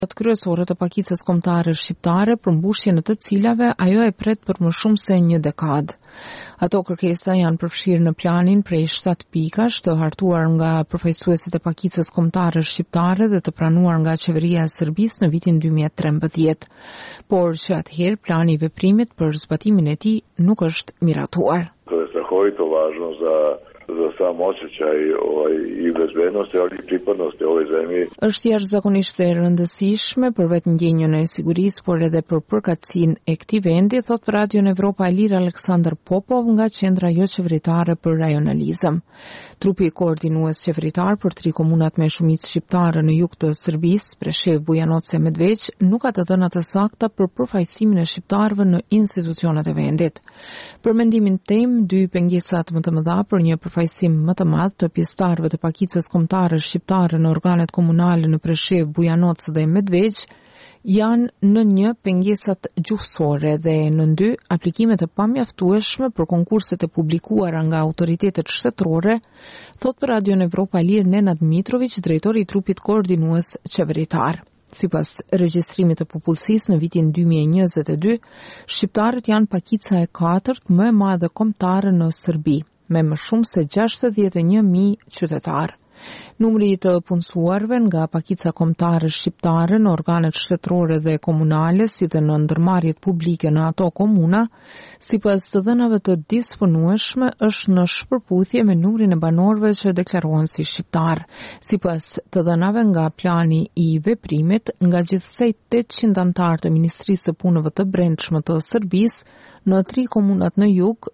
Kryesore të pakicës kombëtare shqiptare për mbushjen e të cilave ajo e pret për më shumë se një dekadë. Ato kërkesa janë përfshirë në planin prej 7 pikash të hartuar nga përfaqësuesit e pakicës kombëtare shqiptare dhe të pranuar nga qeveria e Serbisë në vitin 2013. Por që atëherë plani i veprimit për zbatimin e tij nuk është miratuar. To je strahovito važno za sam osjećaj i bezbednosti, ali i pripadnosti ovoj zemlji. Është jashtëzakonisht e rëndësishme për vetë ndjenjën e sigurisë, por edhe për përkatësinë e këtij vendi, thot për Radion Evropa e Lirë Aleksandar Popov nga Qendra jo qeveritare për rajonalizëm. Trupi koordinues qeveritar për 3 komunat me shumicë shqiptare në jug të Serbisë, Preshev, Bujanovac e Medveq, nuk ka të dhënat e sakta për përfaqësimin e shqiptarëve në institucionet e vendit. Për mendimin tim, 2 pengesat më të mëdha për një përfaqësim më të madh të pjesëtarëve të pakicës kombëtare shqiptare në organet komunale në Preshev, Bujanovac dhe Medveq janë në 1 pengesat gjuhësore dhe në 2 aplikimet e pamjaftueshme për konkurset e publikuara nga autoritetet shtetërore, thot për Radion Evropa e Lirë Nenad Mitrović, drejtori i trupit koordinues qeveritar. Sipas regjistrimit të popullsisë në vitin 2022, shqiptarët janë pakica e 4 më e madhe kombëtare në Serbi, me më shumë se 61.000 qytetarë. Numri të punësuarve nga pakica kombëtare shqiptare në organet shtetërore dhe komunale, si dhe në ndërmarrjet publike në ato komuna, sipas të dhënave të disponueshme, është në shpërputhje me numrin e banorëve që deklarohen si shqiptar. Sipas të dhënave nga plani i veprimit, nga gjithsej 800 anëtarë të Ministrisë së Punëve të Brendshme të Serbisë, në 3 komunat në jug,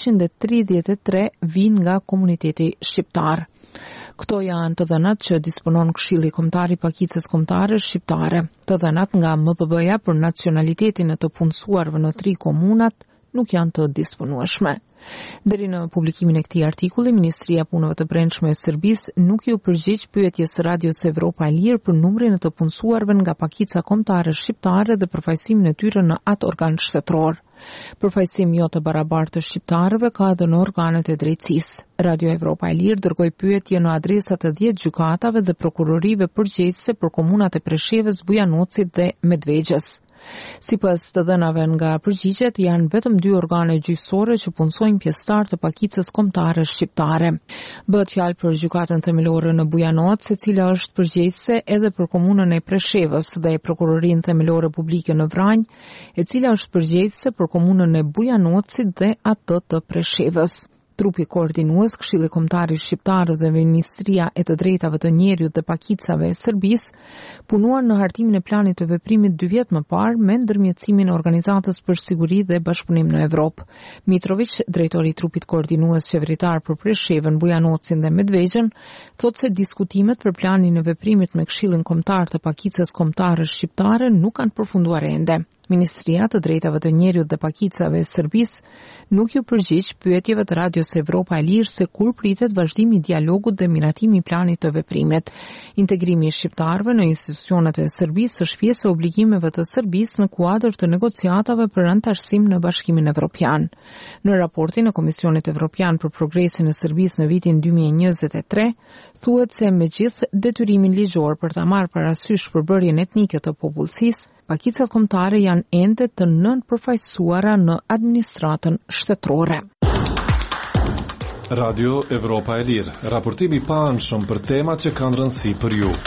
233 vijnë nga komuniteti shqiptar. Këto janë të dhënat që disponon Këshilli Kombëtar i Pakicës Kombëtare Shqiptare. Të dhënat nga MPB-ja për nacionalitetin e të punësuarve në 3 komunat nuk janë të disponueshme. Deri në publikimin e këtij artikulli, Ministria e Punëve të Brendshme e Serbisë nuk ju përgjigj pyetjes së Radios Evropa e Lirë për numrin e të punësuarve nga pakica kombëtare shqiptare dhe përfaqësimin e tyre në atë organ shtetëror. Përfaqësim jo të barabartë të shqiptarëve ka edhe në organet e drejtësisë. Radio Evropa e Lirë dërgoi pyetje në adresat e 10 gjykatave dhe prokurorive përgjegjëse për komunat e Preshevës, Bujanocit dhe Medvegjës. Sipas të dhënave nga përgjigjet, janë vetëm 2 organe gjyqësore që punësojnë pjesëtar të pakicës kombëtare shqiptare. Bëhet fjalë për gjykatën themelore në Bujanovac, e cila është përgjegjëse edhe për komunën e Preshevës, dhe prokurorinë themelore publike në Vranj, e cila është përgjegjëse për komunën e Bujanocit dhe atë të Preshevës. Trupi koordinues, Këshilli Kombëtar i Shqiptarëve dhe Ministria e të Drejtave të Njerëzit dhe Pakicave e Serbisë punuan në hartimin e planit të veprimit 2 vjet më parë me ndërmjetësimin e Organizatës për Siguri dhe Bashkëpunim në Evropë. Mitrović, drejtori i trupit koordinues qeveritar për Preshevën, Bujanocin dhe Medvegjën, thotë se diskutimet për planin e veprimit me Këshillin Kombëtar të Pakicës Kombëtare Shqiptare nuk kanë përfunduar ende. Ministria të Drejtave të Njerëzit dhe Pakicave e Serbisë nuk ju përgjigj pyetjeve të Radios Evropa e Lirë se kur pritet vazhdimi i dialogut dhe miratimi i planit të veprimit. Integrimi i shqiptarëve në institucionet e Serbisë është pjesë e obligimeve të Serbisë në kuadër të negociatave për anëtarësim në Bashkimin Evropian. Në raportin e Komisionit Evropian për progresin e Serbisë në vitin 2023, thuhet se me gjithë detyrimin ligjor për ta marrë parasysh përbërjen etnike të popullsisë, pakicat kombëtare janë ende të nënpërfaqësuara në administratën shtetërore. Radio Evropa e Lirë, raportimi i paanshëm për temat që kanë rëndësi për ju.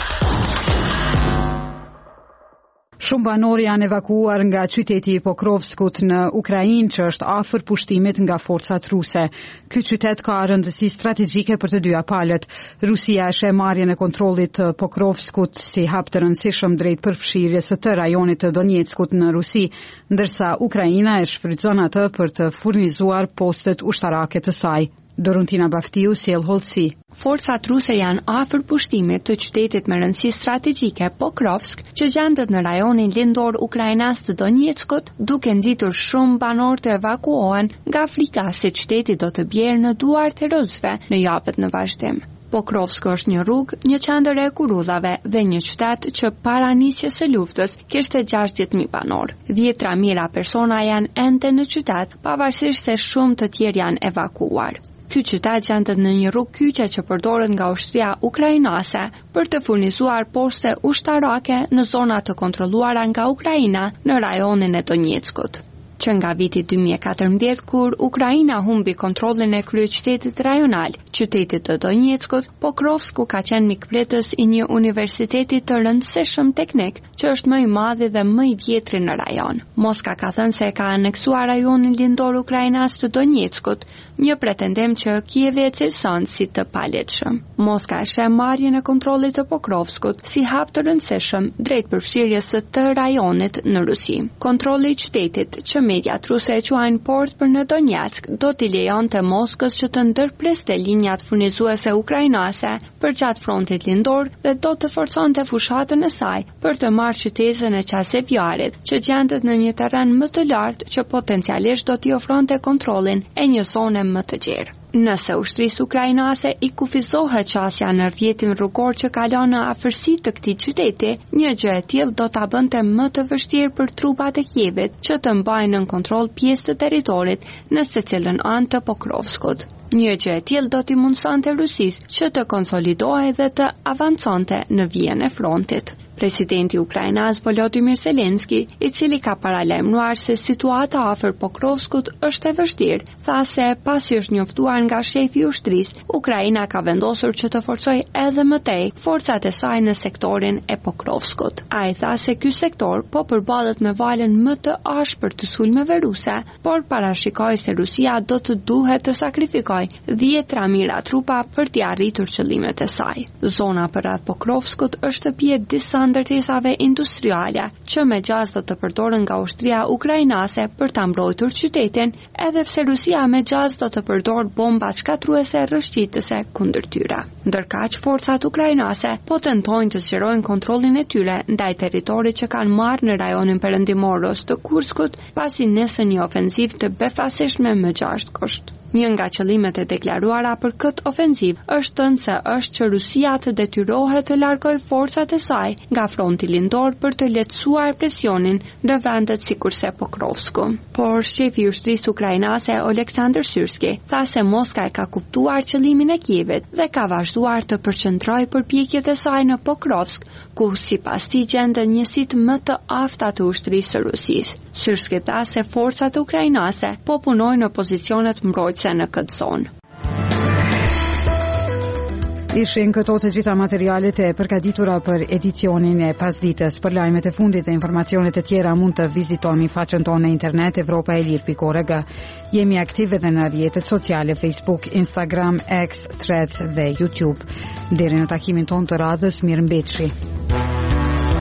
Shumë banor janë evakuuar nga qyteti i Pokrovskut në Ukrainë, që është afër pushtimit nga forcat ruse. Ky qytet ka rëndësi strategjike për të dyja palët. Rusia e sheh marrjen e kontrollit të Pokrovskut si hap të rëndësishëm drejt përfshirjes së të rajonit të Donjeckut në Rusi, ndërsa Ukraina e shfrytëzon atë për të furnizuar postet ushtarake të saj. Dorontina Baftiu sjell hollësi. Forcat ruse janë afër pushtimit të qytetit me rëndësi strategjike Pokrovsk, që gjendet në rajonin lindor ukrainas të Donjeckut, duke nxitur shumë banor të evakuohen nga frika se qyteti do të bjerë në duart e rusëve në javët në vazhdim. Pokrovsk është një rrugë, një qendër e kurullave dhe një qytet që para nisjes së luftës kishte 60.000 banor. 10.000 persona janë ende në qytet, pavarësisht se shumë të tjerë janë evakuuar. Ky qytet gjendet në një rrugë kyçe që përdoret nga ushtria ukrainase për të furnizuar poste ushtarake në zona të kontrolluara nga Ukraina në rajonin e Donjeckut. Që nga viti 2014, kur Ukraina humbi kontrollin e kryeqytetit rajonal, qytetit të Donjeckut, Pokrovsku ka qenë mikpritës i një universiteti të rëndësishëm teknik, që është më i madhi dhe më i vjetri në rajon. Moska ka thënë se ka aneksuar rajonin lindor ukrainas të Donjeckut, një pretendim që Kievi e cilëson si të palegjshëm. Moska e sheh marrjen e kontrollit të Pokrovskut si hap të rëndësishëm drejt përfshirjes së të rajonit në Rusi. Kontrolli i qytetit, që mediat ruse e quajnë port për në Donjeck, do t'i lejonte Moskës që të ndërpriste linjat furnizuese ukrainase për gjatë frontit lindor dhe do të forconte fushatën e saj për të marrë qytetin e Çasevjarit, që gjendet në një terren më të lartë që potencialisht do t'i ofronte kontrollin e një zone më të gjerë. Nëse ushtrisë ukrainase i kufizohet qasja në rrjetin rrugor që kalon në afërsi të këtij qyteti, një gjë e tillë do ta bënte më të vështirë për trupat e Kievit që të mbajnë në kontroll pjesë të territorit në secilën anë të Pokrovskut. Një gjë e tillë do t'i mundsonte Rusisë që të konsolidohej dhe të avanconte në vijën e frontit. Presidenti Ukrainas Volodymyr Zelensky, i cili ka paralajmëruar se situata afër Pokrovskut është e vështirë, tha se pasi është njoftuar nga shefi i ushtrisë, Ukraina ka vendosur që të forcojë edhe më tej forcat e saj në sektorin e Pokrovskut. Ai tha se ky sektor po përballet me valën më të ashpër të sulmeve ruse, por parashikoi se Rusia do të duhet të sakrifikojë 10 mijëra trupa për t'i arritur qëllimet e saj. Zona përreth Pokrovskut është shtëpi e disa ndërtesave industriale që me gjaz do të përdoren nga ushtria ukrainase për ta mbrojtur qytetin, edhe pse Rusia me gjaz do të përdor bomba shkatruese rrëshqitëse kundër tyre. Ndërkaq forcat ukrainase po tentojnë të zgjerojnë kontrollin e tyre ndaj territorit që kanë marrë në rajonin perëndimor të Kurskut, pasi nisën një ofenzivë të befasishme më 6 gusht. Një nga qëllimet e deklaruara për këtë ofenziv është që Rusia të detyrohet të largojë forcat e saj nga fronti lindor për të lehtësuar presionin në vendet sikurse Pokrovsku. Por shefi i ushtrisë ukrainase Oleksandr Syrski tha se Moska e ka kuptuar qëllimin e Kievit dhe ka vazhduar të përqendrojë përpjekjet e saj në Pokrovsk, ku sipas tij gjenden njësitë më të afta të ushtrisë së Rusisë. Syrski tha se forcat ukrainase po punojnë në pozicionet mbrojtëse në këtë zonë. Ishin këto të gjitha materialet e përgatitura për edicionin e pasdites. Për lajmet e fundit e informacionet e tjera mund të vizitoni faqen tonë në internet evropaelir.org. Jemi aktiv edhe në rrjetet sociale Facebook, Instagram, X, Threads dhe YouTube. Deri në takimin tonë të radhës, mirëmbëjtje.